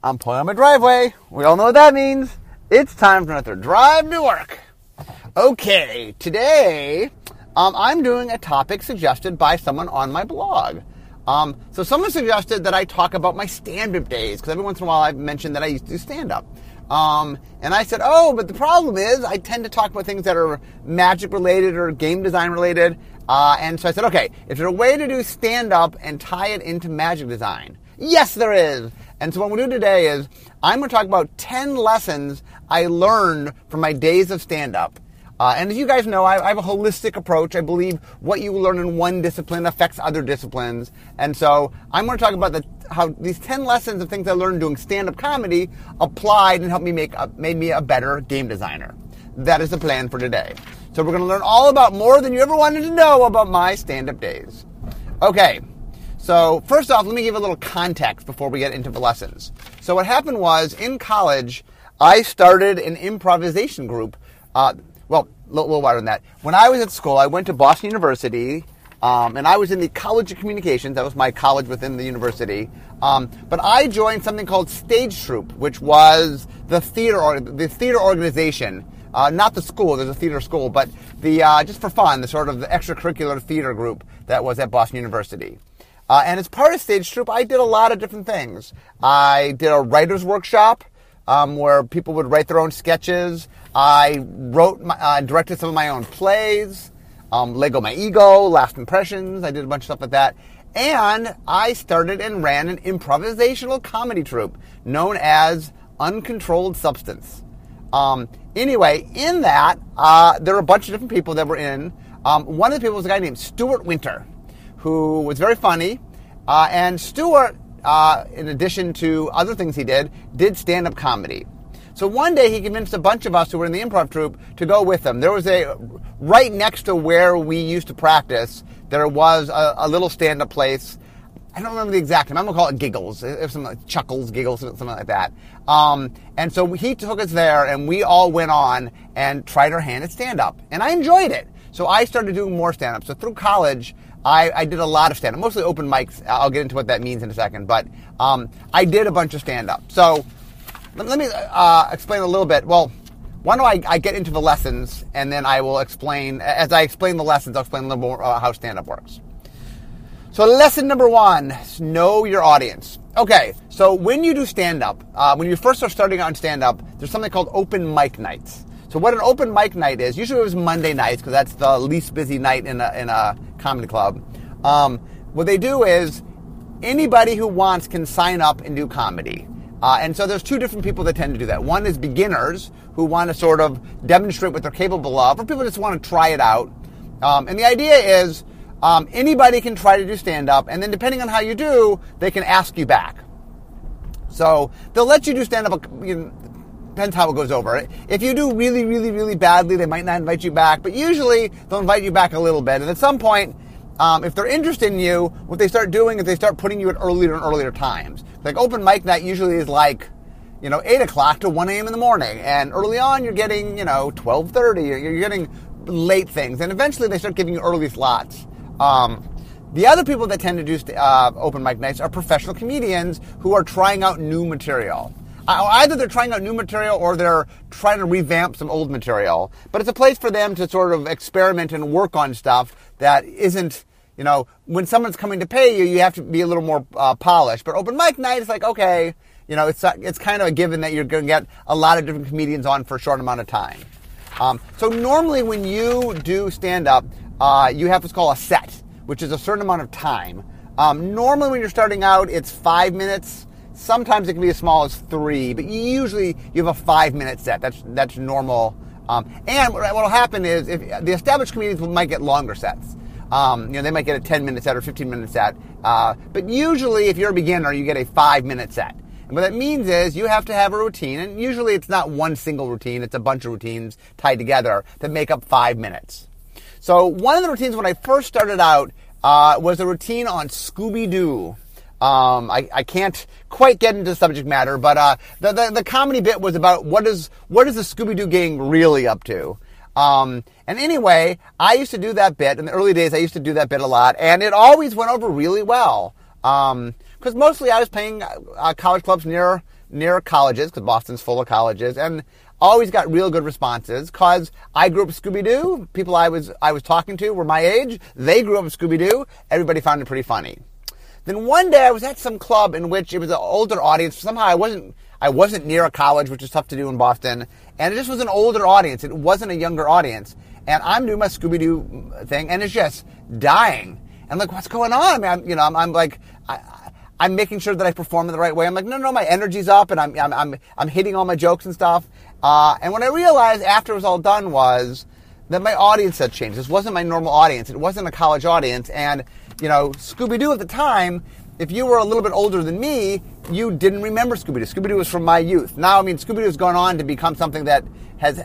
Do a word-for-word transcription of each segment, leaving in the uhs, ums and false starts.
I'm pulling on my driveway. We all know what that means. It's time for another drive to work. Okay, today um, I'm doing a topic suggested by someone on my blog. Um, so someone suggested that I talk about my stand-up days, because every once in a while I've mentioned that I used to do stand-up. Um, and I said, oh, but the problem is I tend to talk about things that are magic-related or game design-related. Uh, and so I said, okay, is there a way to do stand-up and tie it into magic design? Yes, there is. And so what we'll do today is I'm going to talk about ten lessons I learned from my days of stand-up. Uh, and as you guys know, I, I have a holistic approach. I believe what you learn in one discipline affects other disciplines. And so I'm going to talk about the, how these ten lessons of things I learned doing stand-up comedy applied and helped me make a, made me a better game designer. That is the plan for today. So we're going to learn all about more than you ever wanted to know about my stand-up days. Okay. So first off, let me give a little context before we get into the lessons. So what happened was, in college, I started an improvisation group. Uh, well, a little, little wider than that. When I was at school, I went to Boston University, um, and I was in the College of Communications. That was my college within the university. Um, but I joined something called Stage Troupe, which was the theater or, the theater organization. Uh, not the school, there's a theater school, but the uh, just for fun, the sort of the extracurricular theater group that was at Boston University. Uh, and as part of Stage Troupe, I did a lot of different things. I did a writer's workshop um, where people would write their own sketches. I wrote, my, uh, directed some of my own plays, um, Lego My Ego, Last Impressions. I did a bunch of stuff like that. And I started and ran an improvisational comedy troupe known as Uncontrolled Substance. Um, anyway, in that, uh, there were a bunch of different people that were in. Um, one of the people was a guy named Stuart Winter, who was very funny. Uh, and Stuart, uh, in addition to other things he did, did stand-up comedy. So one day he convinced a bunch of us who were in the improv troupe to go with him. There was a, right next to where we used to practice, there was a, a little stand-up place. I don't remember the exact name. I'm going to call it Giggles. It was something like Chuckles, Giggles, something like that. Um, and so he took us there, and we all went on and tried our hand at stand-up. And I enjoyed it. So I started doing more stand-up. So through college, I, I did a lot of stand-up, mostly open mics. I'll get into what that means in a second. But um, I did a bunch of stand-up. So let, let me uh, explain a little bit. Well, why don't I, I get into the lessons, and then I will explain, as I explain the lessons, I'll explain a little more uh, how stand-up works. So lesson number one, know your audience. Okay, so when you do stand-up, uh, when you first start starting out in stand-up, there's something called open mic nights. So what an open mic night is, usually it was Monday nights, because that's the least busy night in a, in a comedy club. Um, what they do is, anybody who wants can sign up and do comedy. Uh, and so there's two different people that tend to do that. One is beginners, who want to sort of demonstrate what they're capable of, or people just want to try it out. Um, and the idea is, Um, anybody can try to do stand-up, and then depending on how you do, they can ask you back. So they'll let you do stand-up, you know, depends how it goes over. If you do really, really, really badly, they might not invite you back, but usually they'll invite you back a little bit. And at some point, um, if they're interested in you, what they start doing is they start putting you at earlier and earlier times. Like open mic night usually is like, you know, eight o'clock to one a.m. in the morning, and early on you're getting, you know, twelve thirty, you're getting late things, and eventually they start giving you early slots. Um, the other people that tend to do uh, open mic nights are professional comedians who are trying out new material. Uh, either they're trying out new material or they're trying to revamp some old material. But it's a place for them to sort of experiment and work on stuff that isn't, you know, when someone's coming to pay you, you have to be a little more uh, polished. But open mic night is like, okay, you know, it's, it's kind of a given that you're going to get a lot of different comedians on for a short amount of time. Um, so normally when you do stand-up, Uh, you have what's called a set, which is a certain amount of time. Um, normally when you're starting out, it's five minutes. Sometimes it can be as small as three, but usually you have a five-minute set. That's that's normal. Um, and what will happen is if the established comedians might get longer sets. Um, you know, they might get a ten-minute set or fifteen-minute set. Uh, but usually if you're a beginner, you get a five-minute set. And what that means is you have to have a routine, and usually it's not one single routine. It's a bunch of routines tied together that make up five minutes. So one of the routines when I first started out uh, was a routine on Scooby-Doo. Um, I, I can't quite get into the subject matter, but uh, the, the the comedy bit was about what is what is the Scooby-Doo gang really up to. Um, and anyway, I used to do that bit in the early days. I used to do that bit a lot, and it always went over really well. Um, because mostly I was playing uh, college clubs near near colleges, because Boston's full of colleges, and always got real good responses, because I grew up with Scooby-Doo. People I was I was talking to were my age. They grew up with Scooby-Doo. Everybody found it pretty funny. Then one day I was at some club in which it was an older audience. Somehow I wasn't I wasn't near a college, which is tough to do in Boston, and it just was an older audience. It wasn't a younger audience. And I'm doing my Scooby-Doo thing, and it's just dying. And I'm like, what's going on? I mean, I'm, you know, I'm, I'm like, I, I'm making sure that I perform in the right way. I'm like, no, no, my energy's up, and I'm, I'm, I'm, I'm hitting all my jokes and stuff. Uh, and what I realized after it was all done was that my audience had changed. This wasn't my normal audience. It wasn't a college audience. And, you know, Scooby-Doo at the time, if you were a little bit older than me, you didn't remember Scooby-Doo. Scooby-Doo was from my youth. Now, I mean, Scooby-Doo has gone on to become something that has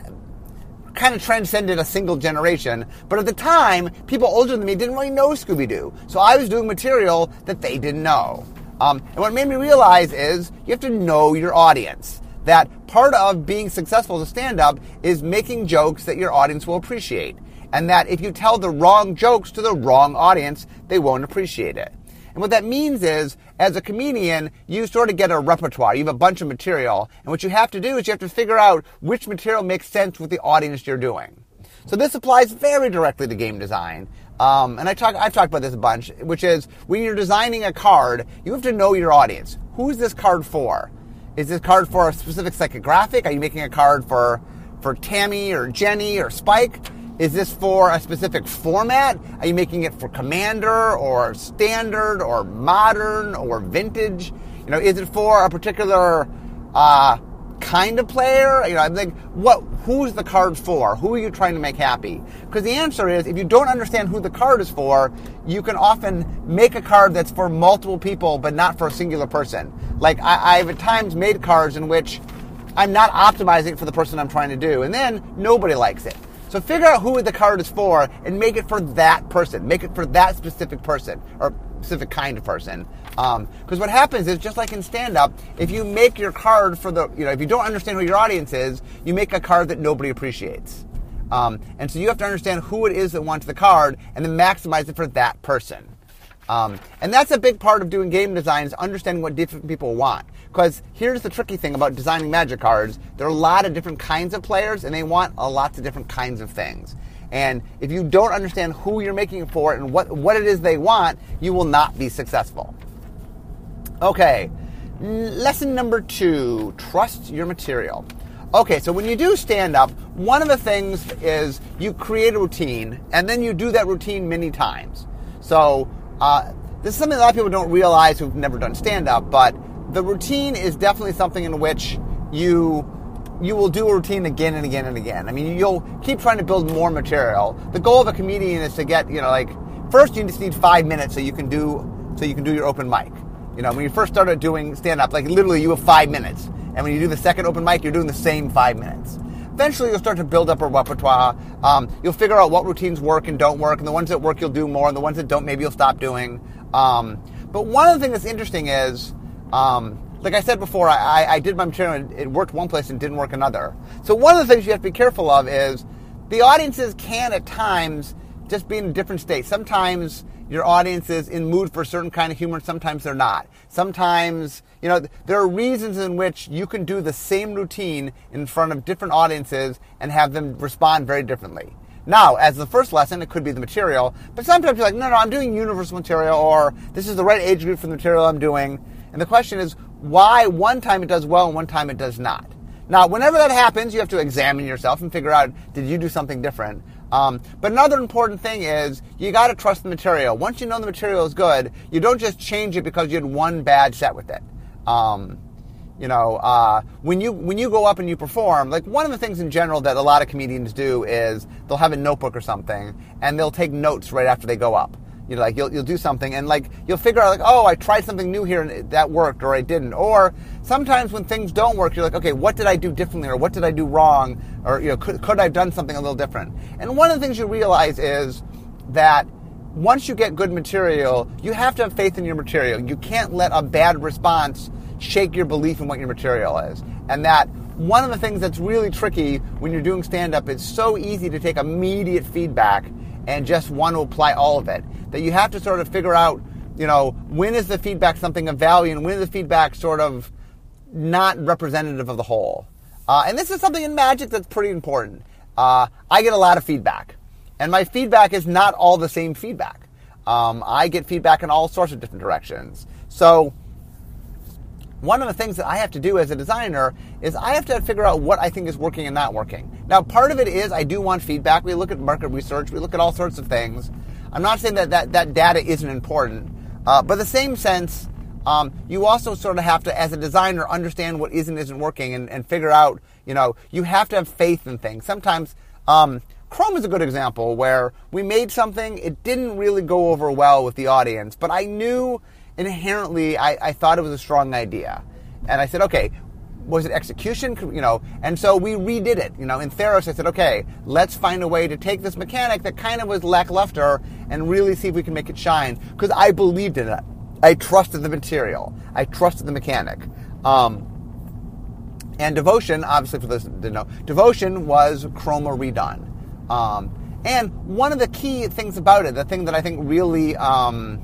kind of transcended a single generation. But at the time, people older than me didn't really know Scooby-Doo. So I was doing material that they didn't know. Um, and what made me realize is you have to know your audience. That part of being successful as a stand-up is making jokes that your audience will appreciate. And that if you tell the wrong jokes to the wrong audience, they won't appreciate it. And what that means is, as a comedian, you sort of get a repertoire. You have a bunch of material. And what you have to do is you have to figure out which material makes sense with the audience you're doing. So this applies very directly to game design. Um, and I talk, I've talked about this a bunch, which is when you're designing a card, you have to know your audience. Who's this card for? Is this card for a specific psychographic? Are you making a card for, for Tammy or Jenny or Spike? Is this for a specific format? Are you making it for Commander or Standard or Modern or Vintage? You know, is it for a particular uh, kind of player? You know, I'm like, what? Who's the card for? Who are you trying to make happy? Because the answer is, if you don't understand who the card is for, you can often make a card that's for multiple people, but not for a singular person. Like I, I've at times made cards in which I'm not optimizing for the person I'm trying to do, and then nobody likes it. So figure out who the card is for and make it for that person. Make it for that specific person or specific kind of person. Because um, what happens is, just like in stand-up, if you make your card for the, you know, if you don't understand who your audience is, you make a card that nobody appreciates. Um, and so you have to understand who it is that wants the card and then maximize it for that person. Um, and that's a big part of doing game design, is understanding what different people want. Because here's the tricky thing about designing magic cards. There are a lot of different kinds of players, and they want a lots of different kinds of things. And if you don't understand who you're making it for and what, what it is they want, you will not be successful. Okay, lesson number two, trust your material. Okay, so when you do stand-up, one of the things is you create a routine, and then you do that routine many times. So uh, this is something a lot of people don't realize who've never done stand-up, but the routine is definitely something in which you you will do a routine again and again and again. I mean, you'll keep trying to build more material. The goal of a comedian is to get, you know, like, first you just need five minutes so you can do so you can do your open mic. You know, when you first started doing stand-up, like literally you have five minutes. And when you do the second open mic, you're doing the same five minutes. Eventually, you'll start to build up a repertoire. Um, you'll figure out what routines work and don't work, and the ones that work, you'll do more, and the ones that don't, maybe you'll stop doing. Um, but one of the things that's interesting is, um, like I said before, I, I did my material, and it worked one place and didn't work another. So one of the things you have to be careful of is the audiences can, at times, just be in a different state. Sometimes your audience is in mood for a certain kind of humor, and sometimes they're not. Sometimes, you know, there are reasons in which you can do the same routine in front of different audiences and have them respond very differently. Now, as the first lesson, it could be the material, but sometimes you're like, no, no, I'm doing universal material, or this is the right age group for the material I'm doing. And the question is, why one time it does well and one time it does not? Now, whenever that happens, you have to examine yourself and figure out, did you do something different? Um, but another important thing is you got to trust the material. Once you know the material is good, you don't just change it because you had one bad set with it. Um, you know, uh, when you when you go up and you perform, like one of the things in general that a lot of comedians do is they'll have a notebook or something and they'll take notes right after they go up. You know, like you'll you'll do something and like you'll figure out like, oh, I tried something new here and that worked, or I didn't. Or sometimes when things don't work, you're like, okay, what did I do differently, or what did I do wrong, or you know, could could I have done something a little different? And one of the things you realize is that once you get good material, you have to have faith in your material. You can't let a bad response shake your belief in what your material is. And that one of the things that's really tricky when you're doing stand-up, it's so easy to take immediate feedback and just want to apply all of it, that you have to sort of figure out, you know, when is the feedback something of value and when is the feedback sort of not representative of the whole. Uh, and this is something in Magic that's pretty important. Uh, I get a lot of feedback, and my feedback is not all the same feedback. Um, I get feedback in all sorts of different directions. So one of the things that I have to do as a designer is I have to figure out what I think is working and not working. Now, part of it is I do want feedback. We look at market research. We look at all sorts of things. I'm not saying that that, that data isn't important, uh, but in the same sense, um, you also sort of have to, as a designer, understand what is and isn't working and, and figure out, you know, you have to have faith in things. Sometimes um, Chrome is a good example where we made something, it didn't really go over well with the audience, but I knew inherently I, I thought it was a strong idea. And I said, okay, was it execution? You know, and so we redid it. You know, in Theros, I said, okay, let's find a way to take this mechanic that kind of was lackluster and really see if we can make it shine. Because I believed in it. I trusted the material. I trusted the mechanic. Um, and Devotion, obviously for those that didn't know, Devotion was Chroma redone. Um, and one of the key things about it, the thing that I think really um,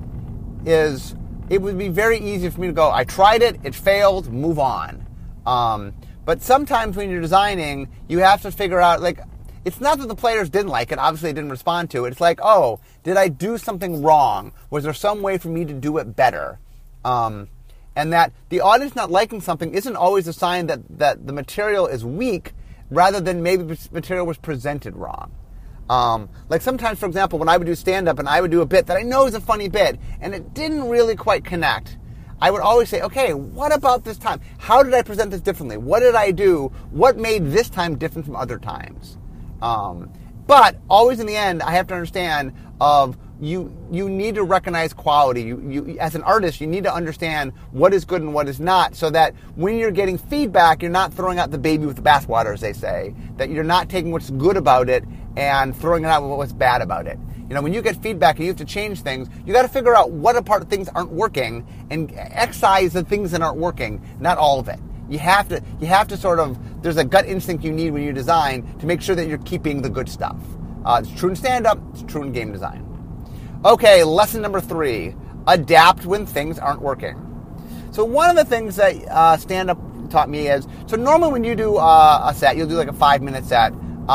is, it would be very easy for me to go, I tried it, it failed, move on. Um, but sometimes when you're designing, you have to figure out, like, it's not that the players didn't like it, obviously they didn't respond to it. It's like, oh, did I do something wrong? Was there some way for me to do it better? Um, and that the audience not liking something isn't always a sign that, that the material is weak, rather than maybe the material was presented wrong. Um, like sometimes, for example, when I would do stand-up and I would do a bit that I know is a funny bit, and it didn't really quite connect, I would always say, okay, what about this time? How did I present this differently? What did I do? What made this time different from other times? Um, but always in the end, I have to understand of you you need to recognize quality. You, you as an artist, you need to understand what is good and what is not, so that when you're getting feedback, you're not throwing out the baby with the bathwater, as they say. That you're not taking what's good about it and throwing it out with what's bad about it. You know, when you get feedback and you have to change things, you got to figure out what part of things aren't working and excise the things that aren't working, not all of it. You have to you have to sort of, there's a gut instinct you need when you design to make sure that you're keeping the good stuff. Uh, it's true in stand-up, it's true in game design. Okay, lesson number three, adapt when things aren't working. So one of the things that uh, stand-up taught me is, so normally when you do uh, a set, you'll do like a five-minute set,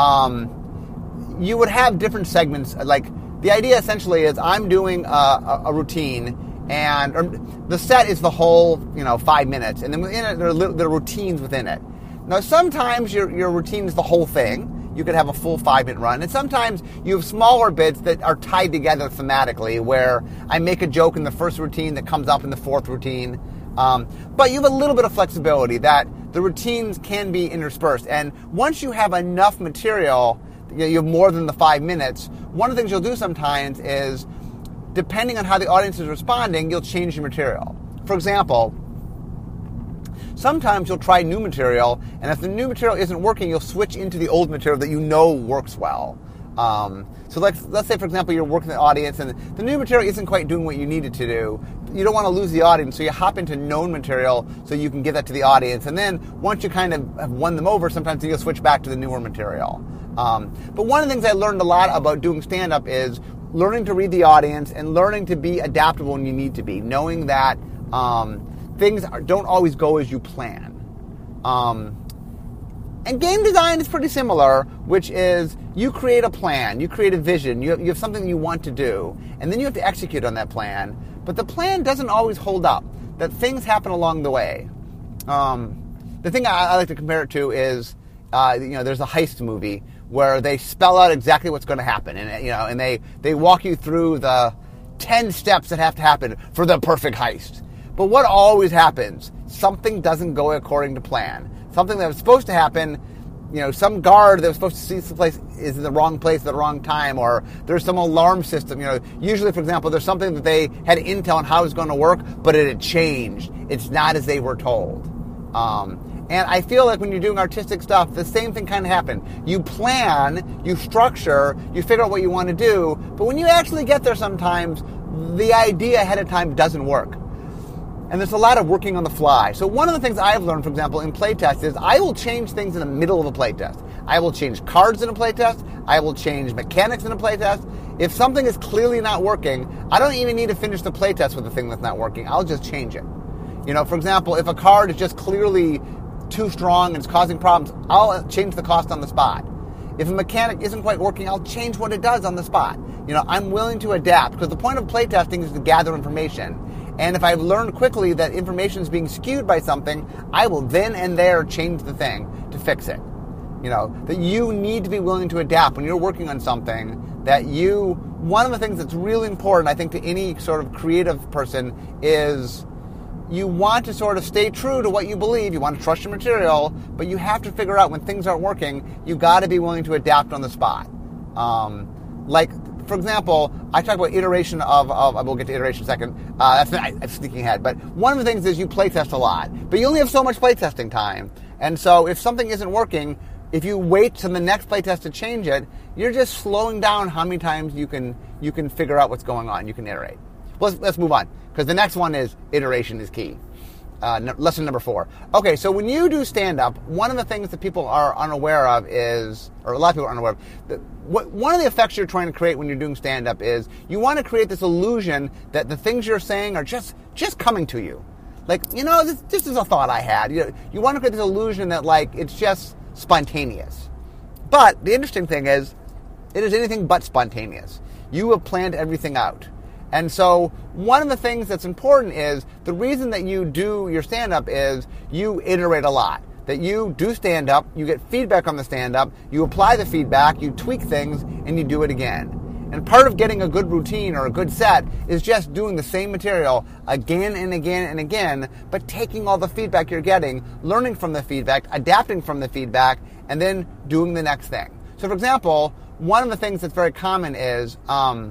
um, you would have different segments. Like, the idea essentially is I'm doing a, a, a routine, and or the set is the whole, you know, five minutes, and then within it, there are, there are routines within it. Now, sometimes your, your routine is the whole thing. You could have a full five-minute run. And sometimes you have smaller bits that are tied together thematically, where I make a joke in the first routine that comes up in the fourth routine. Um, but you have a little bit of flexibility that the routines can be interspersed. And once you have enough material, you have more than the five minutes, one of the things you'll do sometimes is, depending on how the audience is responding, you'll change your material. For example, sometimes you'll try new material, and if the new material isn't working, you'll switch into the old material that you know works well. Um, so like, let's say, for example, you're working the audience, and the new material isn't quite doing what you need it to do. You don't want to lose the audience, so you hop into known material so you can give that to the audience. And then once you kind of have won them over, sometimes you'll switch back to the newer material. Um, but one of the things I learned a lot about doing stand-up is learning to read the audience and learning to be adaptable when you need to be, knowing that um, things are, don't always go as you plan. Um, and game design is pretty similar, which is you create a plan, you create a vision, you have, you have something you want to do, and then you have to execute on that plan. But the plan doesn't always hold up, that things happen along the way. Um, the thing I, I like to compare it to is, uh, you know, there's a heist movie where they spell out exactly what's going to happen, and you know, and they, they walk you through the ten steps that have to happen for the perfect heist. But what always happens? Something doesn't go according to plan. Something that was supposed to happen, you know, some guard that was supposed to see the place is in the wrong place at the wrong time, or there's some alarm system. You know, usually, for example, there's something that they had intel on how it was going to work, but it had changed. It's not as they were told. Um, and I feel like when you're doing artistic stuff, the same thing kind of happened. You plan, you structure, you figure out what you want to do, but when you actually get there sometimes, the idea ahead of time doesn't work. And there's a lot of working on the fly. So one of the things I've learned, for example, in playtest is I will change things in the middle of a playtest. I will change cards in a playtest. I will change mechanics in a playtest. If something is clearly not working, I don't even need to finish the playtest with the thing that's not working. I'll just change it. You know, for example, if a card is just clearly too strong and it's causing problems, I'll change the cost on the spot. If a mechanic isn't quite working, I'll change what it does on the spot. You know, I'm willing to adapt because the point of playtesting is to gather information. And if I've learned quickly that information is being skewed by something, I will then and there change the thing to fix it. You know, that you need to be willing to adapt when you're working on something. That you, one of the things that's really important, I think, to any sort of creative person is you want to sort of stay true to what you believe. You want to trust your material, but you have to figure out when things aren't working, you got to be willing to adapt on the spot. Um, like, for example, I talk about iteration of, of we'll get to iteration in a second. Uh, that's not, I'm sneaking ahead. But one of the things is you playtest a lot, but you only have so much playtesting time. And so if something isn't working, if you wait to the next playtest to change it, you're just slowing down how many times you can you can figure out what's going on. You can iterate. Well, let's, let's move on, because the next one is iteration is key. Uh, no, lesson number four. Okay, so when you do stand-up, one of the things that people are unaware of is, or a lot of people are unaware of, that what, one of the effects you're trying to create when you're doing stand-up is you want to create this illusion that the things you're saying are just just coming to you. Like, you know, this, this is a thought I had. You, you want to create this illusion that, like, it's just spontaneous. But the interesting thing is, it is anything but spontaneous. You have planned everything out. And so one of the things that's important is the reason that you do your stand-up is you iterate a lot. That you do stand-up, you get feedback on the stand-up, you apply the feedback, you tweak things, and you do it again. And part of getting a good routine or a good set is just doing the same material again and again and again, but taking all the feedback you're getting, learning from the feedback, adapting from the feedback, and then doing the next thing. So, for example, one of the things that's very common is um,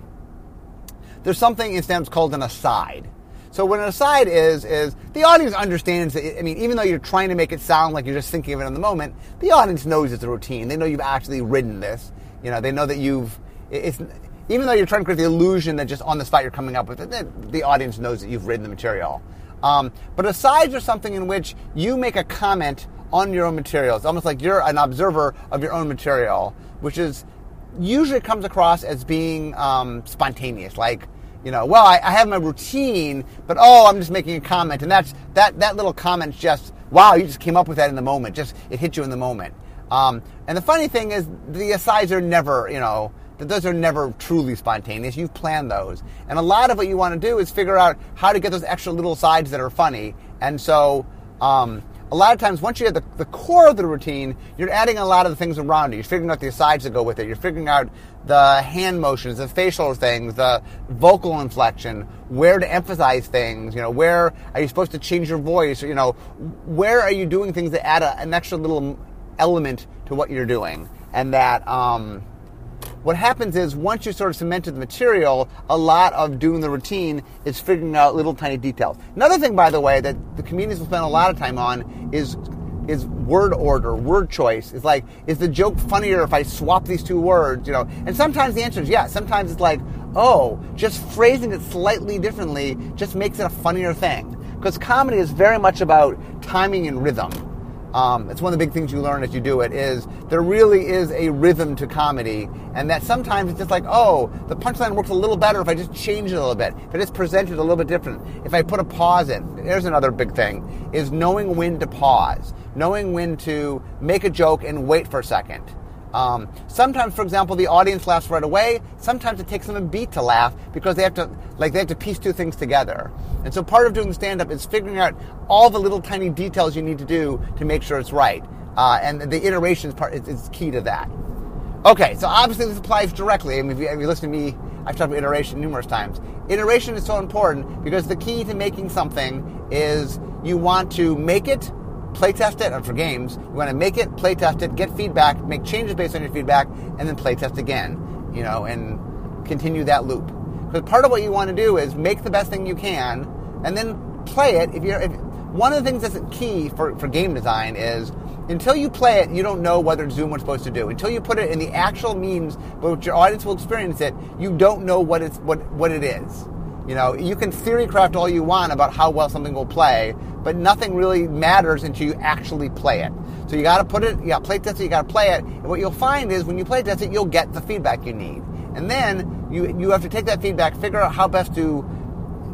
there's something in stand-up called an aside. So what an aside is, is the audience understands that, I mean, even though you're trying to make it sound like you're just thinking of it in the moment, the audience knows it's a routine. They know you've actually written this. You know, they know that you've, it's, even though you're trying to create the illusion that just on the spot you're coming up with it, the audience knows that you've written the material. Um, but asides are something in which you make a comment on your own material. It's almost like you're an observer of your own material, which is usually comes across as being um, spontaneous. Like, you know, well, I, I have my routine, but oh, I'm just making a comment, and that's that that little comment's just, wow, you just came up with that in the moment. Just it hit you in the moment. Um, and the funny thing is, the asides are never, you know, those are never truly spontaneous. You've planned those. And a lot of what you want to do is figure out how to get those extra little sides that are funny. And so um, a lot of times, once you have the, the core of the routine, you're adding a lot of the things around it. You're figuring out the asides that go with it. You're figuring out the hand motions, the facial things, the vocal inflection, where to emphasize things, you know, where are you supposed to change your voice, or, you know, where are you doing things that add a, an extra little element to what you're doing. And that... Um, What happens is, once you sort of cemented the material, a lot of doing the routine is figuring out little tiny details. Another thing, by the way, that the comedians will spend a lot of time on is is word order, word choice. It's like, is the joke funnier if I swap these two words? You know, and sometimes the answer is yes. Sometimes it's like, oh, just phrasing it slightly differently just makes it a funnier thing. Because comedy is very much about timing and rhythm. Um, it's one of the big things you learn as you do it, is there really is a rhythm to comedy, and that sometimes it's just like, oh, the punchline works a little better if I just change it a little bit, if I just present it a little bit different, if I put a pause in. There's another big thing, is knowing when to pause, knowing when to make a joke and wait for a second. Um, sometimes, for example, the audience laughs right away. Sometimes it takes them a beat to laugh because they have to, like, they have to piece two things together. And so part of doing the stand-up is figuring out all the little tiny details you need to do to make sure it's right. Uh, and the iterations part is, is key to that. Okay, so obviously this applies directly. I mean, if you, if you listen to me, I've talked about iteration numerous times. Iteration is so important because the key to making something is you want to make it, play test it, and for games, you want to make it, play test it, get feedback, make changes based on your feedback, and then play test again, you know, and continue that loop. Because part of what you want to do is make the best thing you can, and then play it. If you're, if, one of the things that's key for, for game design is, until you play it, you don't know whether it's doing what it's supposed to do. Until you put it in the actual means by which your audience will experience it, you don't know what it's what what it is. You know, you can theory craft all you want about how well something will play, but nothing really matters until you actually play it. So you got to put it, you got to play test it, you got to play it. And what you'll find is when you play test it, you'll get the feedback you need. And then you you have to take that feedback, figure out how best to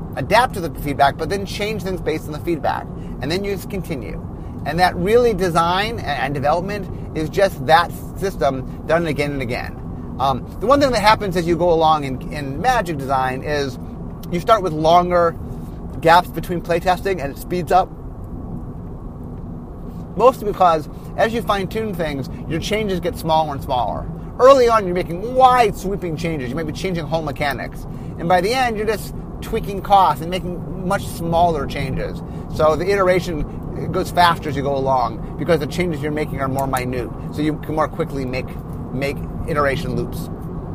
adapt to the feedback, but then change things based on the feedback. And then you just continue. And that really design and development is just that system done again and again. Um, the one thing that happens as you go along in, in Magic design is you start with longer gaps between playtesting and it speeds up. Mostly because as you fine-tune things, your changes get smaller and smaller. Early on, you're making wide sweeping changes. You might be changing whole mechanics. And by the end, you're just tweaking costs and making much smaller changes. So the iteration goes faster as you go along because the changes you're making are more minute. So you can more quickly make make iteration loops.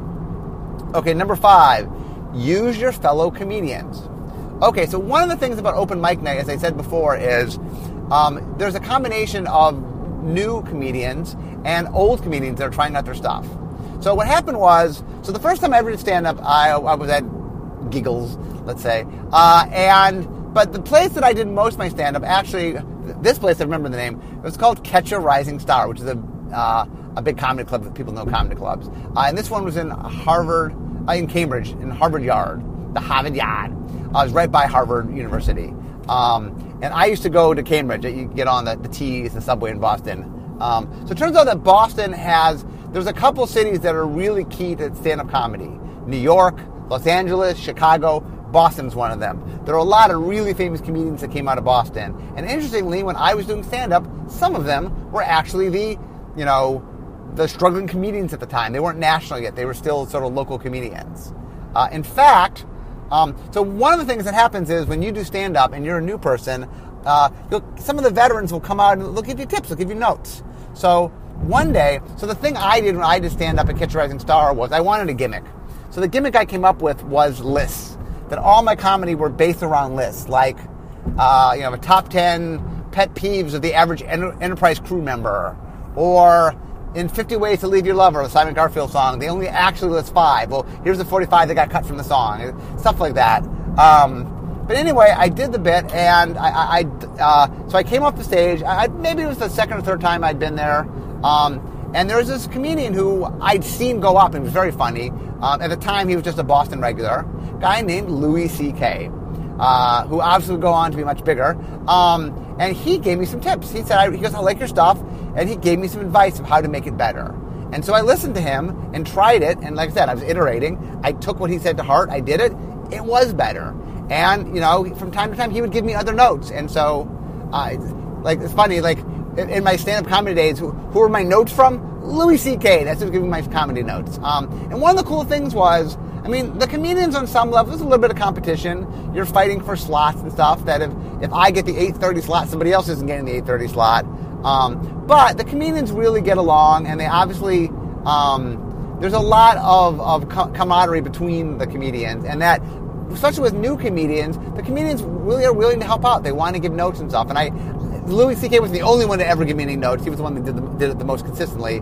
Okay, number five, use your fellow comedians. Okay, so one of the things about Open Mic Night, as I said before, is um, there's a combination of new comedians and old comedians that are trying out their stuff. So what happened was, so the first time I ever did stand-up, I, I was at Giggles, let's say, uh, and but the place that I did most of my stand-up, actually, this place, I remember the name, it was called Catch a Rising Star, which is a uh, a big comedy club that people know comedy clubs. Uh, and this one was in Harvard, uh, in Cambridge, in Harvard Yard, the Harvard Yard. Uh, it was right by Harvard University. Um, and I used to go to Cambridge. You get on the, the T's, the subway in Boston. Um, so it turns out that Boston has, there's a couple cities that are really key to stand-up comedy. New York, Los Angeles, Chicago, Boston's one of them. There are a lot of really famous comedians that came out of Boston. And interestingly, when I was doing stand-up, some of them were actually the, you know, the struggling comedians at the time. They weren't national yet. They were still sort of local comedians. Uh, in fact, um, so one of the things that happens is when you do stand-up and you're a new person, uh, you'll, some of the veterans will come out and they'll give you tips. They'll give you notes. So one day, so the thing I did when I did stand-up at Catch a Rising Star was I wanted a gimmick. So the gimmick I came up with was lists. That all my comedy were based around lists, like uh, you know, a top ten pet peeves of the average enter- Enterprise crew member, or in fifty Ways to Leave Your Lover, the Simon Garfield song, they only actually list five. Well, here's the forty-five that got cut from the song, stuff like that. Um, but anyway, I did the bit, and I, I, I uh, so I came off the stage. I, maybe it was the second or third time I'd been there. Um, and there was this comedian who I'd seen go up, and it was very funny. Um, at the time, he was just a Boston regular, a guy named Louis C K, uh, who obviously would go on to be much bigger. Um, and he gave me some tips. He said, he goes, I like your stuff. And he gave me some advice of how to make it better. And so I listened to him and tried it. And like I said, I was iterating. I took what he said to heart. I did it. It was better. And, you know, from time to time, he would give me other notes. And so, uh, it's, like, it's funny, like, in, in my stand-up comedy days, who, who were my notes from? Louis C K. That's who was giving me my comedy notes. Um, and one of the cool things was, I mean, the comedians on some level, there's a little bit of competition. You're fighting for slots and stuff that if, if I get the eight thirty slot, somebody else isn't getting the eight thirty slot. Um, but the comedians really get along, and they obviously, um, there's a lot of, of camaraderie between the comedians, and that, especially with new comedians, the comedians really are willing to help out. They want to give notes and stuff. And I, Louis C K was the only one to ever give me any notes. He was the one that did, the, did it the most consistently.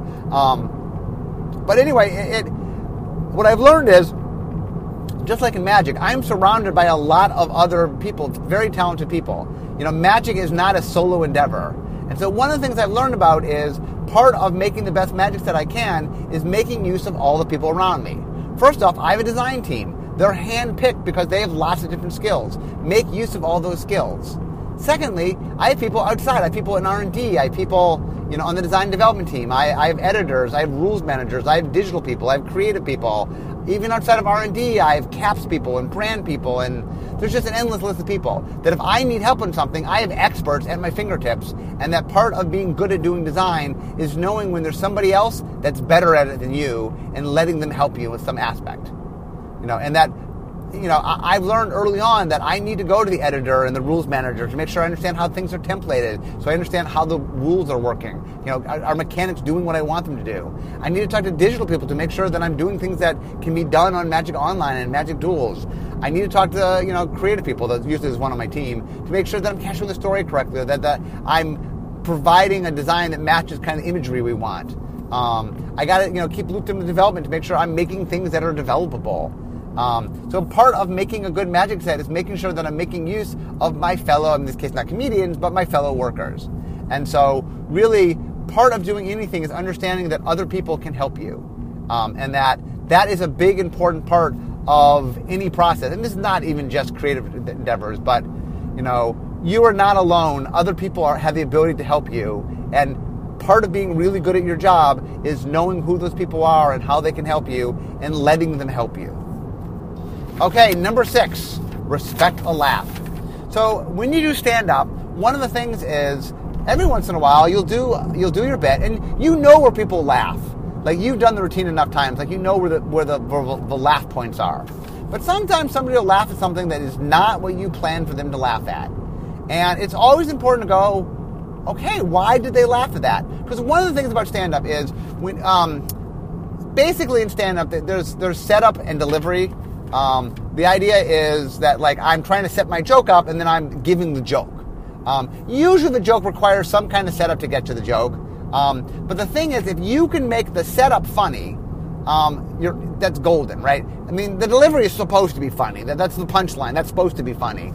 Um, but anyway, it, it, what I've learned is, just like in Magic, I'm surrounded by a lot of other people, very talented people. You know, Magic is not a solo endeavor. And so one of the things I've learned about is part of making the best Magic that I can is making use of all the people around me. First off, I have a design team. They're hand-picked because they have lots of different skills. Make use of all those skills. Secondly, I have people outside. I have people in R and D. I have people, you know, on the design development team. I, I have editors. I have rules managers. I have digital people. I have creative people. Even outside of R and D, I have caps people and brand people, and there's just an endless list of people that if I need help on something, I have experts at my fingertips, and that part of being good at doing design is knowing when there's somebody else that's better at it than you and letting them help you with some aspect. You know, and that, you know, I, I've learned early on that I need to go to the editor and the rules manager to make sure I understand how things are templated, so I understand how the rules are working. You know, are, are mechanics doing what I want them to do? I need to talk to digital people to make sure that I'm doing things that can be done on Magic Online and Magic Duels. I need to talk to, you know, creative people, that usually is one on my team, to make sure that I'm capturing the story correctly, that, that I'm providing a design that matches kind of imagery we want. Um, I got to, you know, keep looped in the development to make sure I'm making things that are developable. Um, so part of making a good Magic set is making sure that I'm making use of my fellow, in this case not comedians, but my fellow workers. And so really part of doing anything is understanding that other people can help you. Um, and that that is a big important part of any process. And this is not even just creative endeavors, but, you know, you are not alone. Other people are, have the ability to help you. And part of being really good at your job is knowing who those people are and how they can help you and letting them help you. Okay, number six, respect a laugh. So when you do stand-up, one of the things is every once in a while you'll do you'll do your bit and you know where people laugh. Like you've done the routine enough times, like you know where the where the, where the laugh points are. But sometimes somebody will laugh at something that is not what you planned for them to laugh at. And it's always important to go, okay, why did they laugh at that? Because one of the things about stand-up is when um, basically in stand-up there's there's setup and delivery. Um, the idea is that like I'm trying to set my joke up and then I'm giving the joke. Um, usually the joke requires some kind of setup to get to the joke. Um, but the thing is, if you can make the setup funny, um, you're, that's golden, right? I mean, the delivery is supposed to be funny. That, that's the punchline. That's supposed to be funny.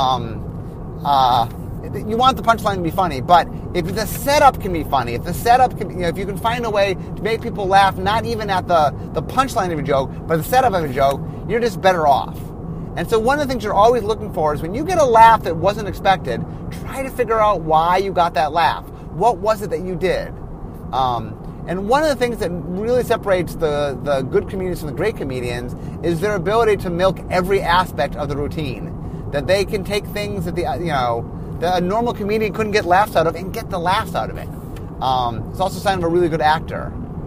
Um, uh, you want the punchline to be funny, but if the setup can be funny, if the setup can, you know, if you can find a way to make people laugh, not even at the, the punchline of a joke, but the setup of a joke, you're just better off. And so one of the things you're always looking for is when you get a laugh that wasn't expected, try to figure out why you got that laugh. What was it that you did? Um, and one of the things that really separates the, the good comedians from the great comedians is their ability to milk every aspect of the routine. That they can take things that the you know that a normal comedian couldn't get laughs out of and get the laughs out of it. Um, it's also a sign of a really good actor.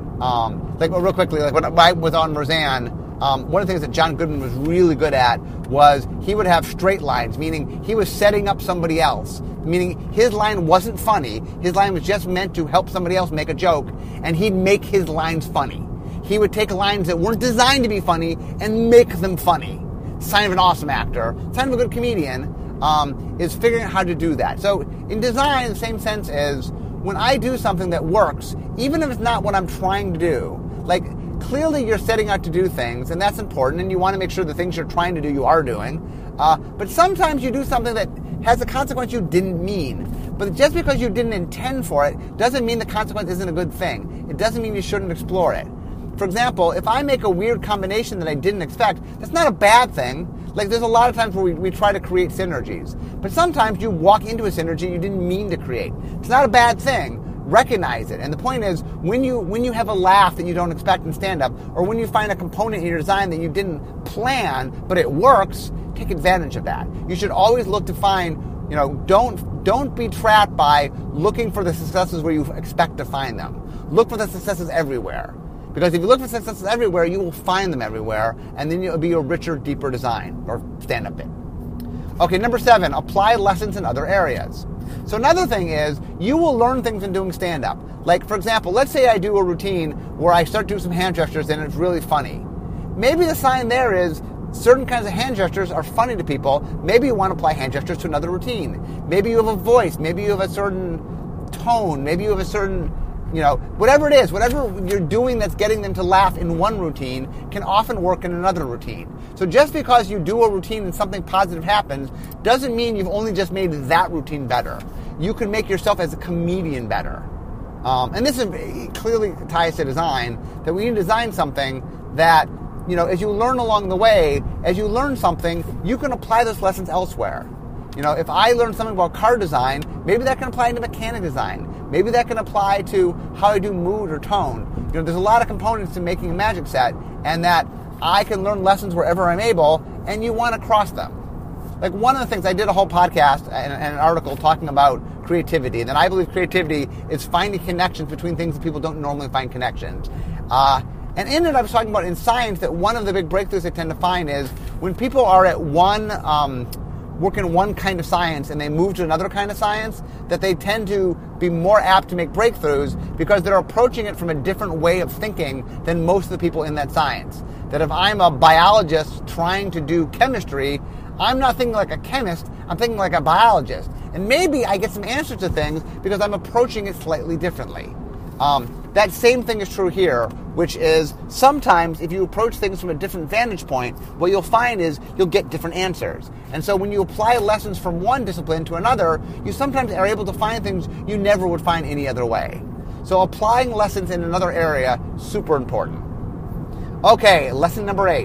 Um, like well, real quickly, like when I was on Roseanne, Um, one of the things that John Goodman was really good at was he would have straight lines, meaning he was setting up somebody else, meaning his line wasn't funny. His line was just meant to help somebody else make a joke, and he'd make his lines funny. He would take lines that weren't designed to be funny and make them funny. Sign of an awesome actor, sign of a good comedian, um, is figuring out how to do that. So in design, the same sense is when I do something that works, even if it's not what I'm trying to do, like clearly you're setting out to do things, and that's important, and you want to make sure the things you're trying to do you are doing. Uh, but sometimes you do something that has a consequence you didn't mean. But just because you didn't intend for it doesn't mean the consequence isn't a good thing. It doesn't mean you shouldn't explore it. For example, if I make a weird combination that I didn't expect, that's not a bad thing. Like there's a lot of times where we, we try to create synergies. But sometimes you walk into a synergy you didn't mean to create. It's not a bad thing. Recognize it. And the point is, when you when you have a laugh that you don't expect in stand-up, or when you find a component in your design that you didn't plan, but it works, take advantage of that. You should always look to find, you know, don't don't be trapped by looking for the successes where you expect to find them. Look for the successes everywhere. Because if you look for successes everywhere, you will find them everywhere, and then it'll be a richer, deeper design, or stand-up bit. Okay, number seven, apply lessons in other areas. So another thing is, you will learn things in doing stand-up. Like, for example, let's say I do a routine where I start doing some hand gestures and it's really funny. Maybe the sign there is certain kinds of hand gestures are funny to people. Maybe you want to apply hand gestures to another routine. Maybe you have a voice. Maybe you have a certain tone. Maybe you have a certain, you know, whatever it is, whatever you're doing that's getting them to laugh in one routine can often work in another routine. So just because you do a routine and something positive happens doesn't mean you've only just made that routine better. You can make yourself as a comedian better. Um, and this is clearly ties to design, that we need to design something that, you know, as you learn along the way, as you learn something, you can apply those lessons elsewhere. You know, if I learn something about car design, maybe that can apply to mechanic design. Maybe that can apply to how I do mood or tone. You know, there's a lot of components to making a magic set, and that I can learn lessons wherever I'm able, and you want to cross them. Like one of the things, I did a whole podcast and, and an article talking about creativity, and that I believe creativity is finding connections between things that people don't normally find connections. Uh, and in it, I was talking about in science that one of the big breakthroughs I tend to find is when people are at one, um, work in one kind of science and they move to another kind of science, that they tend to be more apt to make breakthroughs because they're approaching it from a different way of thinking than most of the people in that science. That if I'm a biologist trying to do chemistry, I'm not thinking like a chemist, I'm thinking like a biologist. And maybe I get some answers to things because I'm approaching it slightly differently. Um, that same thing is true here, which is sometimes if you approach things from a different vantage point, what you'll find is you'll get different answers. And so when you apply lessons from one discipline to another, you sometimes are able to find things you never would find any other way. So applying lessons in another area, super important. Okay, lesson number eight.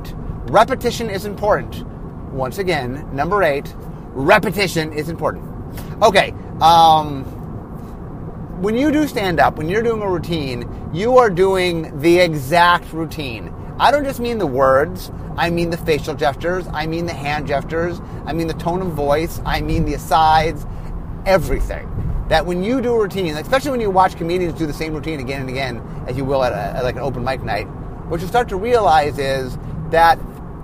repetition is important. Once again, number eight, repetition is important. Okay, um, when you do stand-up, when you're doing a routine, you are doing the exact routine. I don't just mean the words, I mean the facial gestures, I mean the hand gestures, I mean the tone of voice, I mean the asides, everything. That when you do a routine, especially when you watch comedians do the same routine again and again, as you will at, a, at like an open mic night, what you start to realize is that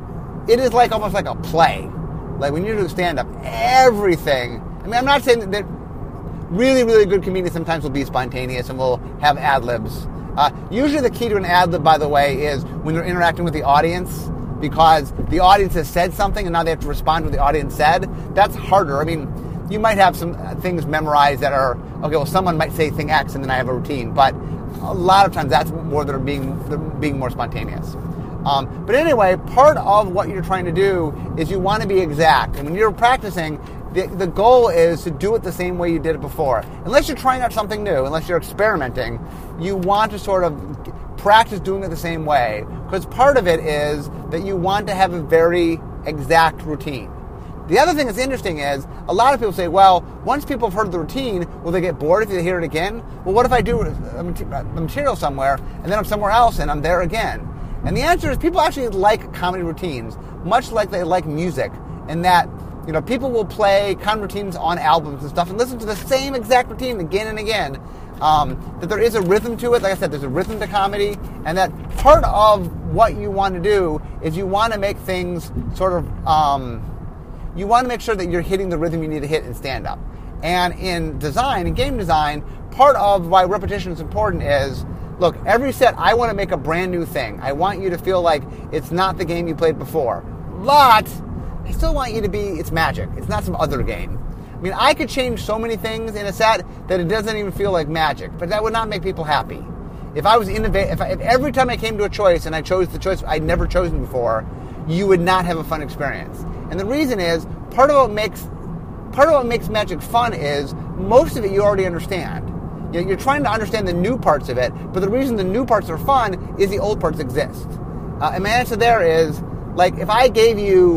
it is like almost like a play. Like when you do stand-up, everything, I mean, I'm not saying that really, really good comedians sometimes will be spontaneous and will have ad-libs. Uh, usually the key to an ad-lib, by the way, is when you're interacting with the audience, because the audience has said something and now they have to respond to what the audience said. That's harder. I mean, you might have some things memorized that are, okay, well, someone might say thing X and then I have a routine, but a lot of times that's more than being, being more spontaneous. Um, but anyway, part of what you're trying to do is you want to be exact. And when you're practicing, the, the goal is to do it the same way you did it before. Unless you're trying out something new, unless you're experimenting, you want to sort of practice doing it the same way. Because part of it is that you want to have a very exact routine. The other thing that's interesting is, a lot of people say, well, once people have heard the routine, will they get bored if they hear it again? Well, what if I do a material somewhere, and then I'm somewhere else, and I'm there again? And the answer is, people actually like comedy routines, much like they like music, in that, you know, people will play comedy routines on albums and stuff, and listen to the same exact routine again and again. Um, that there is a rhythm to it. Like I said, there's a rhythm to comedy, and that part of what you want to do is you want to make things sort of... Um, You want to make sure that you're hitting the rhythm you need to hit in stand-up. And in design, in game design, part of why repetition is important is, look, every set, I want to make a brand new thing. I want you to feel like it's not the game you played before. But I still want you to be, it's magic. It's not some other game. I mean, I could change so many things in a set that it doesn't even feel like magic, but that would not make people happy. If I was innovative, if, I, if every time I came to a choice and I chose the choice I'd never chosen before, you would not have a fun experience. And the reason is, part of what makes part of what makes magic fun is most of it you already understand. You know, you're trying to understand the new parts of it, but the reason the new parts are fun is the old parts exist. Uh, and my answer there is, like, if I gave you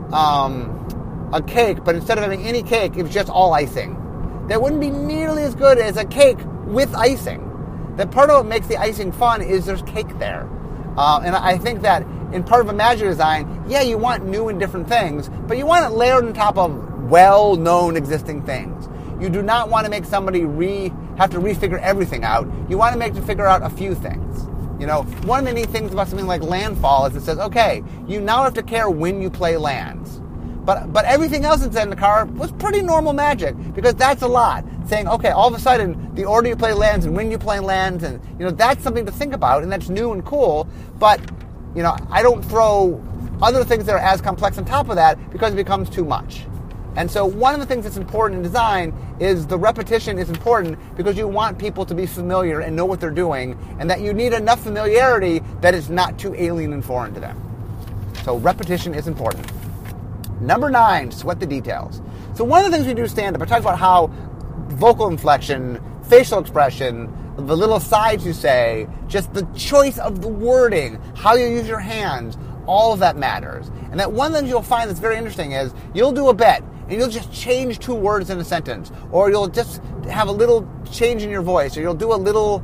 um, a cake, but instead of having any cake, it was just all icing, that wouldn't be nearly as good as a cake with icing. That part of what makes the icing fun is there's cake there. Uh, and I think that in part of a magic design, yeah, you want new and different things, but you want it layered on top of well-known existing things. You do not want to make somebody re have to refigure everything out. You want to make them figure out a few things. You know, one of the neat things about something like Landfall is it says, okay, you now have to care when you play lands. But but everything else that's in the card was pretty normal magic, because that's a lot. Saying, okay, all of a sudden, the order you play lands and when you play lands, and, you know, that's something to think about, and that's new and cool, but, you know, I don't throw other things that are as complex on top of that because it becomes too much. And so one of the things that's important in design is the repetition is important because you want people to be familiar and know what they're doing, and that you need enough familiarity that it's not too alien and foreign to them. So repetition is important. Number nine, sweat the details. So one of the things we do stand-up, I talk about how vocal inflection, facial expression, the little sides you say, just the choice of the wording, how you use your hands, all of that matters. And that one of the things you'll find that's very interesting is you'll do a bit and you'll just change two words in a sentence, or you'll just have a little change in your voice, or you'll do a little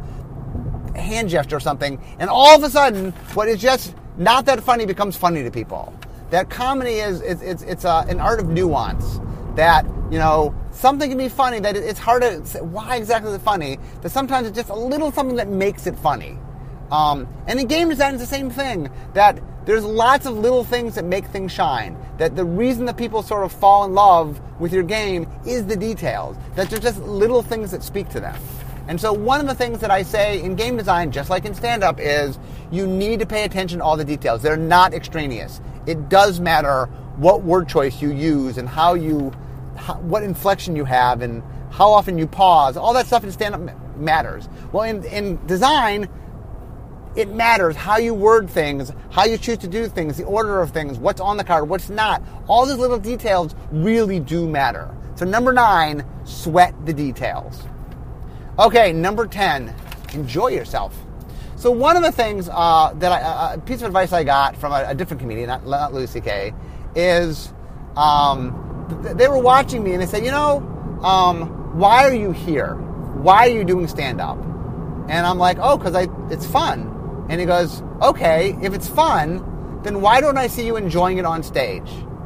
hand gesture or something, and all of a sudden what is just not that funny becomes funny to people. That comedy is it's it's, it's a, an art of nuance. That, you know, something can be funny that it's hard to say why exactly is it funny, that sometimes it's just a little something that makes it funny. Um, and in game design, it's the same thing, that there's lots of little things that make things shine. That the reason that people sort of fall in love with your game is the details. That there's just little things that speak to them. And so one of the things that I say in game design, just like in stand-up, is you need to pay attention to all the details. They're not extraneous. It does matter what word choice you use and how you, how, what inflection you have and how often you pause. All that stuff in stand-up matters. Well, in, in design, it matters how you word things, how you choose to do things, the order of things, what's on the card, what's not. All these little details really do matter. So number nine, sweat the details. Okay, number ten, enjoy yourself. So one of the things uh, that I, a piece of advice I got from a, a different comedian, not, not Louis C K, is um, th- they were watching me and they said, you know, um, why are you here? Why are you doing stand-up? And I'm like, oh, because I it's fun. And he goes, okay, if it's fun, then why don't I see you enjoying it on stage?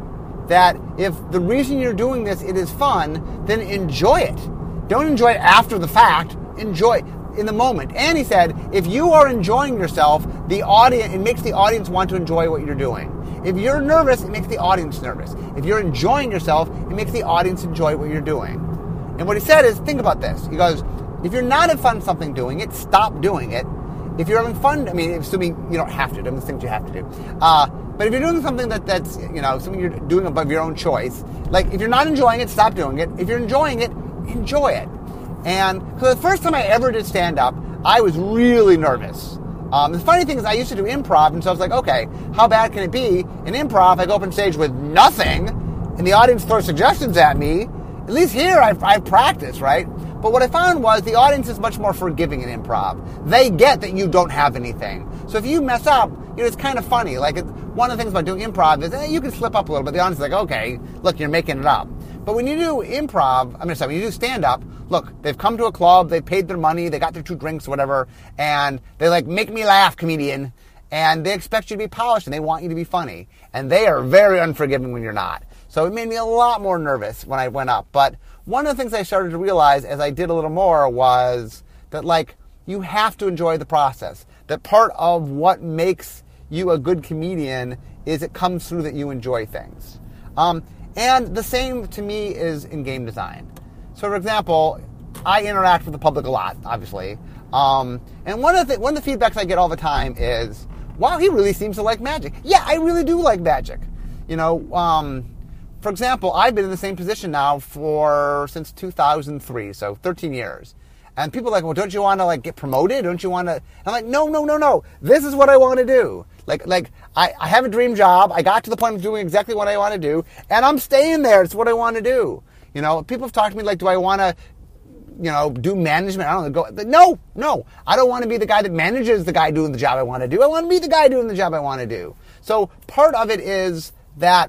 That if the reason you're doing this, it is fun, then enjoy it. Don't enjoy it after the fact. Enjoy it in the moment. And he said, if you are enjoying yourself, the audience, it makes the audience want to enjoy what you're doing. If you're nervous, it makes the audience nervous. If you're enjoying yourself, it makes the audience enjoy what you're doing. And what he said is, think about this. He goes, if you're not having fun something doing it, stop doing it. If you're having fun, I mean, assuming you don't have to, there's things you have to do. Uh, but if you're doing something that, that's, you know, something you're doing of your own choice, like if you're not enjoying it, stop doing it. If you're enjoying it, enjoy it. And so the first time I ever did stand-up, I was really nervous. Um, the funny thing is I used to do improv, and so I was like, okay, how bad can it be? In improv, I go up on stage with nothing, and the audience throws suggestions at me. At least here, I've, I've practiced, right? But what I found was the audience is much more forgiving in improv. They get that you don't have anything. So if you mess up, you know, it's kind of funny. Like, it, one of the things about doing improv is, eh, you can slip up a little bit. The audience is like, okay, look, you're making it up. But when you do improv, I mean, sorry, when you do stand-up, look, they've come to a club, they've paid their money, they got their two drinks, whatever, and they're like, make me laugh, comedian. And they expect you to be polished, and they want you to be funny. And they are very unforgiving when you're not. So it made me a lot more nervous when I went up. But one of the things I started to realize as I did a little more was that, like, you have to enjoy the process. That part of what makes you a good comedian is it comes through that you enjoy things. Um, and the same to me is in game design. So, for example, I interact with the public a lot, obviously. Um, and one of the one of the feedbacks I get all the time is, wow, he really seems to like magic. Yeah, I really do like magic. You know, um, for example, I've been in the same position now for since two thousand three, so thirteen years. And people are like, well, don't you want to like get promoted? Don't you want to? I'm like, no, no, no, no. This is what I want to do. Like, like I, I have a dream job. I got to the point of doing exactly what I want to do, and I'm staying there. It's what I want to do. You know, people have talked to me like, do I want to, you know, do management? I don't know. Go, no, no. I don't want to be the guy that manages the guy doing the job I want to do. I want to be the guy doing the job I want to do. So part of it is that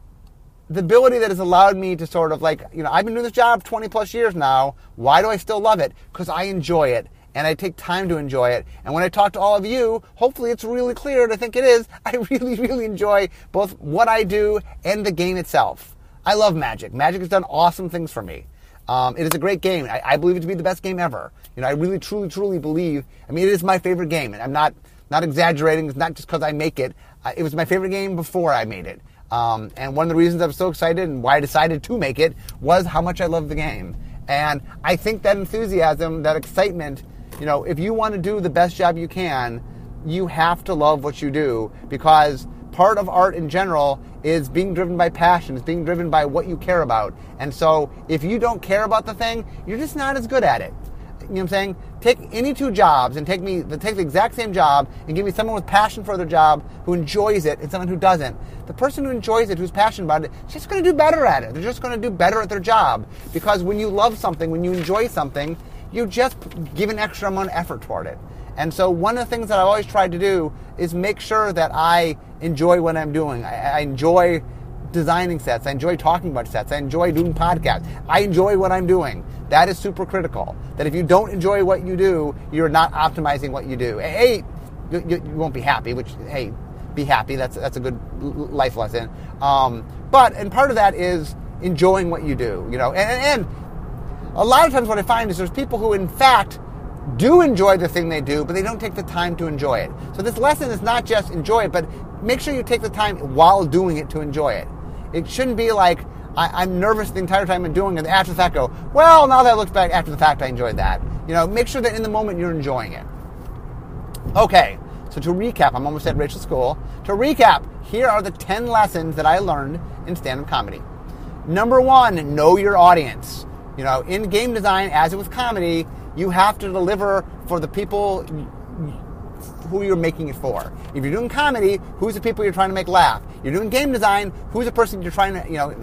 the ability that has allowed me to sort of like, you know, I've been doing this job twenty plus years now. Why do I still love it? Because I enjoy it, and I take time to enjoy it. And when I talk to all of you, hopefully it's really clear, and I think it is, I really, really enjoy both what I do and the game itself. I love Magic. Magic has done awesome things for me. Um, it is a great game. I, I believe it to be the best game ever. You know, I really, truly, truly believe. I mean, it is my favorite game, and I'm not not exaggerating. It's not just because I make it. Uh, it was my favorite game before I made it. Um, and one of the reasons I was so excited and why I decided to make it was how much I love the game. And I think that enthusiasm, that excitement, you know, if you want to do the best job you can, you have to love what you do, because part of art in general is being driven by passion, is being driven by what you care about. And so if you don't care about the thing, you're just not as good at it. You know what I'm saying? Take any two jobs and take me, take the exact same job and give me someone with passion for their job who enjoys it and someone who doesn't. The person who enjoys it, who's passionate about it, is just going to do better at it. They're just going to do better at their job. Because when you love something, when you enjoy something, you just give an extra amount of effort toward it. And so one of the things that I've always tried to do is make sure that I enjoy what I'm doing. I, I enjoy designing sets. I enjoy talking about sets. I enjoy doing podcasts. I enjoy what I'm doing. That is super critical. That if you don't enjoy what you do, you're not optimizing what you do. Hey, you, you, you won't be happy, which, hey, be happy. That's that's a good life lesson. Um, but, and part of that is enjoying what you do, you know. And, and a lot of times what I find is there's people who, in fact, do enjoy the thing they do, but they don't take the time to enjoy it. So this lesson is not just enjoy it, but make sure you take the time while doing it to enjoy it. It shouldn't be like, I, I'm nervous the entire time I'm doing it, and after the fact go, well, now that I look back after the fact, I enjoyed that. You know, make sure that in the moment you're enjoying it. Okay, so to recap, I'm almost at Rachel School. To recap, here are the ten lessons that I learned in stand-up comedy. Number one, know your audience. You know, in game design, as it was comedy, you have to deliver for the people who you're making it for. If you're doing comedy, who's the people you're trying to make laugh? You're doing game design, who's the person you're trying to, you know,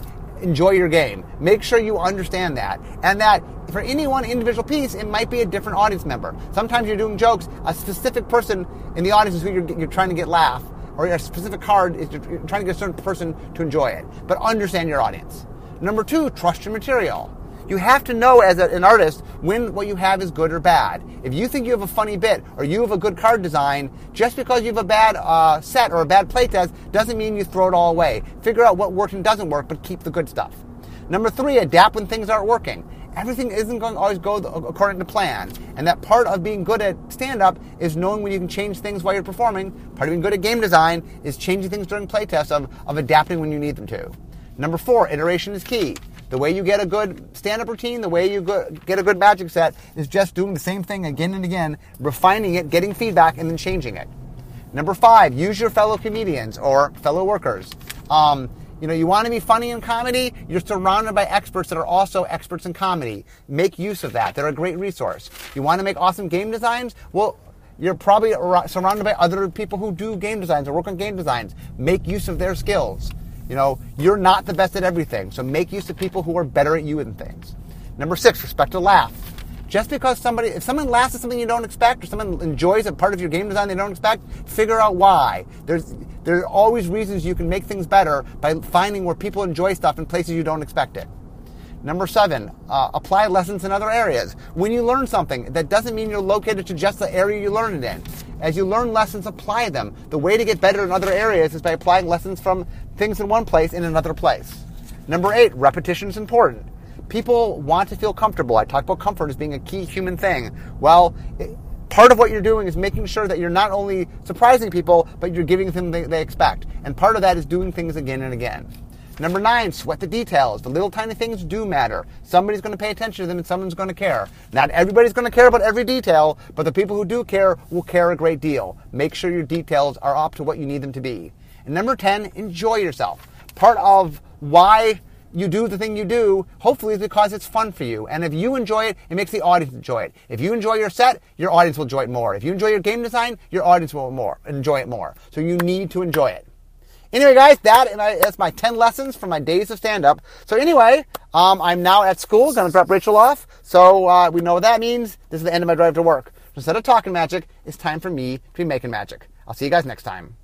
enjoy your game. Make sure you understand that. And that for any one individual piece, it might be a different audience member. Sometimes you're doing jokes, a specific person in the audience is who you're, you're trying to get laugh, or a specific card is you're trying to get a certain person to enjoy it. But understand your audience. Number two, trust your material. You have to know as a, an artist when what you have is good or bad. If you think you have a funny bit or you have a good card design, just because you have a bad uh, set or a bad playtest doesn't mean you throw it all away. Figure out what works and doesn't work, but keep the good stuff. Number three, adapt when things aren't working. Everything isn't going to always go according to plan. And that part of being good at stand-up is knowing when you can change things while you're performing. Part of being good at game design is changing things during playtests, of, of adapting when you need them to. Number four, iteration is key. The way you get a good stand-up routine, the way you go, get a good magic set is just doing the same thing again and again, refining it, getting feedback, and then changing it. Number five, use your fellow comedians or fellow workers. Um, you know, you want to be funny in comedy, you're surrounded by experts that are also experts in comedy. Make use of that. They're a great resource. You want to make awesome game designs? Well, you're probably surrounded by other people who do game designs or work on game designs. Make use of their skills. You know, you're not the best at everything, so make use of people who are better at you in things. Number six, respect a laugh. Just because somebody, if someone laughs at something you don't expect, or someone enjoys a part of your game design they don't expect, figure out why. There's there are always reasons you can make things better by finding where people enjoy stuff in places you don't expect it. Number seven, uh, apply lessons in other areas. When you learn something, that doesn't mean you're located to just the area you learn it in. As you learn lessons, apply them. The way to get better in other areas is by applying lessons from things in one place in another place. Number eight, repetition is important. People want to feel comfortable. I talked about comfort as being a key human thing. Well, it, part of what you're doing is making sure that you're not only surprising people, but you're giving them what they expect. And part of that is doing things again and again. Number nine, sweat the details. The little tiny things do matter. Somebody's going to pay attention to them and someone's going to care. Not everybody's going to care about every detail, but the people who do care will care a great deal. Make sure your details are up to what you need them to be. And number ten, enjoy yourself. Part of why you do the thing you do, hopefully, is because it's fun for you. And if you enjoy it, it makes the audience enjoy it. If you enjoy your set, your audience will enjoy it more. If you enjoy your game design, your audience will more enjoy it more. So you need to enjoy it. Anyway, guys, that and I, that's my ten lessons from my days of stand-up. So anyway, um, I'm now at school, going to drop Rachel off. So uh, we know what that means. This is the end of my drive to work. So instead of talking magic, it's time for me to be making magic. I'll see you guys next time.